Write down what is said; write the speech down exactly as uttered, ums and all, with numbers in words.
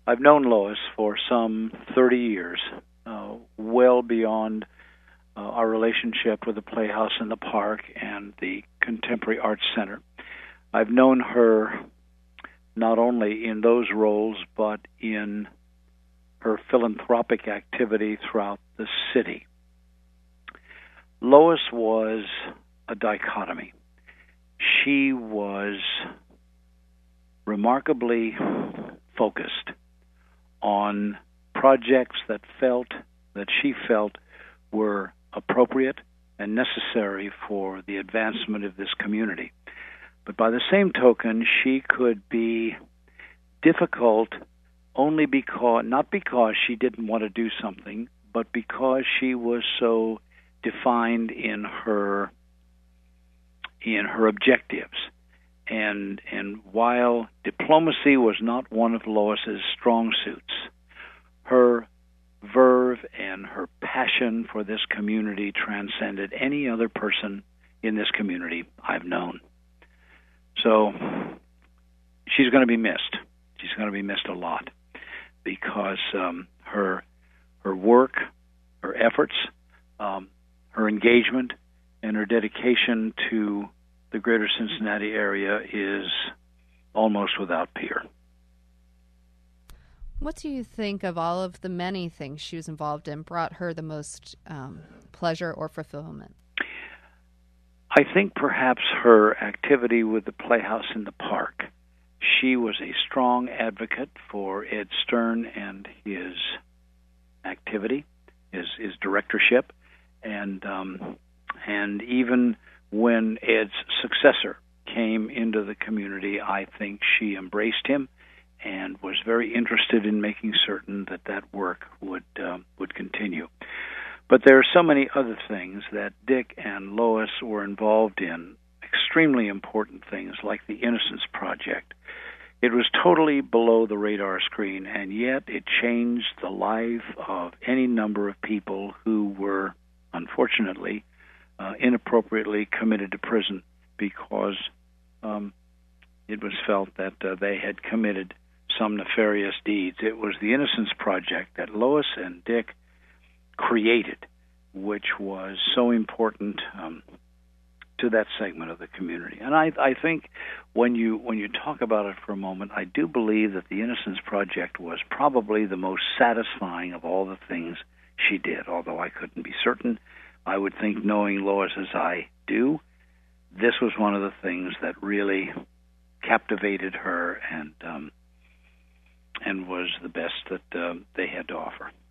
I've known Lois for some thirty years, uh, well beyond uh, our relationship with the Playhouse in the Park and the Contemporary Arts Center. I've known her not only in those roles, but in her philanthropic activity throughout the city. Lois was a dichotomy. She was remarkably focused on projects that felt, that she felt were appropriate and necessary for the advancement of this community. But by the same token, she could be difficult only because, not because she didn't want to do something, but because she was so defined in her in her objectives. And and while diplomacy was not one of Lois's strong suits, her verve and her passion for this community transcended any other person in this community I've known. So she's going to be missed. She's going to be missed a lot because um, her her work, her efforts, um, her engagement, and her dedication to the greater Cincinnati area is almost without peer. What do you think of all of the many things she was involved in brought her the most um, pleasure or fulfillment? I think perhaps her activity with the Playhouse in the Park. She was a strong advocate for Ed Stern and his activity, his, his directorship, and um, and even when Ed's successor came into the community, I think she embraced him and was very interested in making certain that that work would uh, would continue. But there are so many other things that Dick and Lois were involved in, extremely important things like the Innocence Project. It was totally below the radar screen, and yet it changed the life of any number of people who were, unfortunately, uh, inappropriately committed to prison because um, it was felt that uh, they had committed some nefarious deeds. It was the Innocence Project that Lois and Dick created, which was so important um, to that segment of the community. And I, I think when you when you talk about it for a moment, I do believe that the Innocence Project was probably the most satisfying of all the things she did, although I couldn't be certain. I would think, knowing Lois as I do, this was one of the things that really captivated her and um, and was the best that uh, they had to offer.